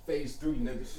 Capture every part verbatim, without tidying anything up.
Phase three niggas.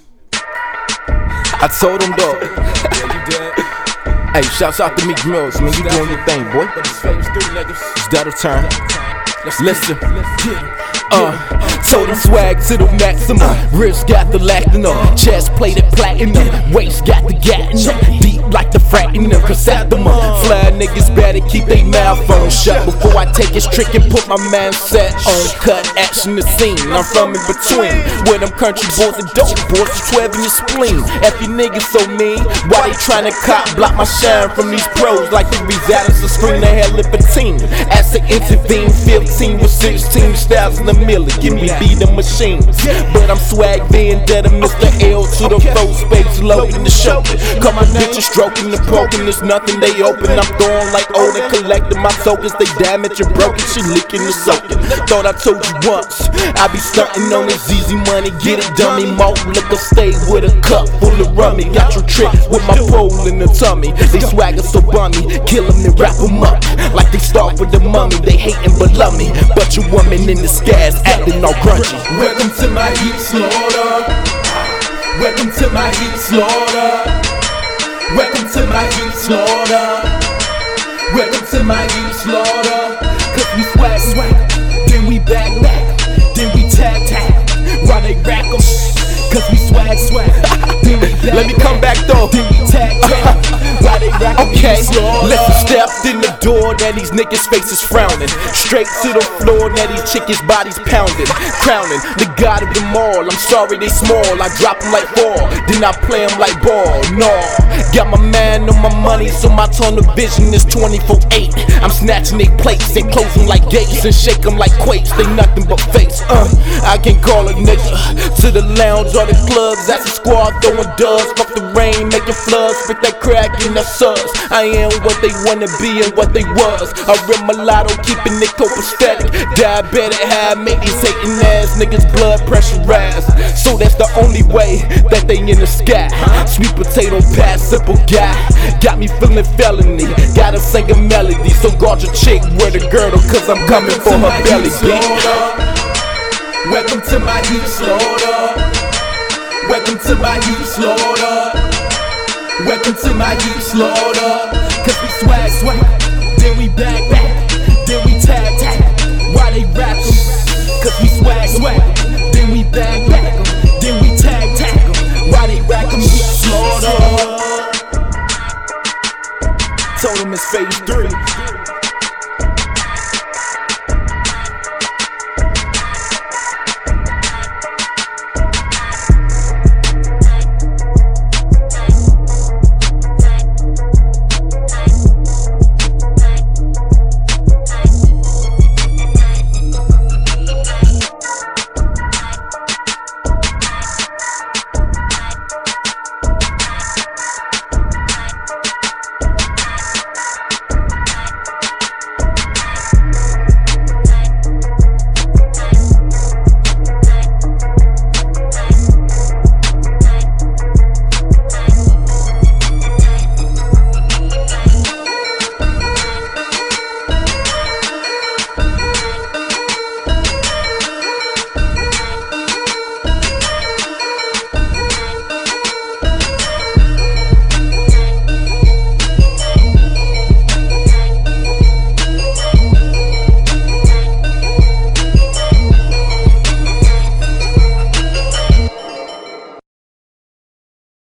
I told him though. Yeah, you dead. Hey, shouts out to Meek Mills, man. You doing your thing, boy. But it's phase three niggas. It's that'll turn. Let's Listen. Let's get it. Uh, told him swag to the maximum. Wrist got the platinum, chest plated platinum, waist got the gatinum, deep like the fratinum, chrysanthemum. Fly niggas better keep they mouth on shut before I take his trick and put my mindset on. Cut action the scene. I'm from in between where them country boys and dope boys, twelve in your spleen. F you niggas so mean, why they tryna cop block my shine from these pros like the results of screen the hell of a team. As they intervene, fifteen with sixteen styles in the million. Give me be the machines, but I'm swag vendetta, Mister L to the four space loading the show. Come my bitches stroking the poking, there's nothing they open. I'm throwing like Odin, collecting my tokens. They damage and broken, she licking the soaking. Thought I told you once, I be stunting on this easy money. Get it, dummy, malt liquor, stay with a cup full of rummy. Got your trick with my pole in the tummy. They swagger so bummy, kill them and wrap them up like they start with the mummy. They hating but love me, but your woman in the skies acting all grungy. Welcome to my heat slaughter. Welcome to my heat slaughter. Welcome to my heat slaughter. Welcome to my heat slaughter. Cause we swag swag, then we back back, then we tag tag. While they rack 'em, cause we swag swag, then we back. Let me come back though. Then we tag tag. While they rack 'em, Okay, slaughter. listen, stepped in the door, now these niggas' faces frowning. Straight to the floor, now these chickens' bodies pounding. Crowning the god of them all. I'm sorry they small, I drop them like four, then I play them like ball. No, got my man on my money, so my tunnel vision is twenty-four eight. I'm snatching they plates and close them like gates and shake them like quakes. They nothing but face. Uh, I can call a nigga to the lounge or the clubs. That's a squad throwing dubs. Fuck the rain, making floods, spit that crack in the subs. I am what they wanna be and what they was. A real mulatto, keeping it copacetic. Diabetic, high, make these hating ass niggas blood pressure rise. So that's the only way that they in the sky. Sweet potato pie, simple guy. Got me feeling felony. Gotta sing a melody. So guard your chick, wear the girdle, cause I'm coming for her belly beat. Welcome to my heat slaughter. Welcome to my heat slaughter. Welcome to my heat slaughter. Cause we swag swag, then we back back, then we tag tag. Why they rap 'em? Cause we swag swag, then we back back.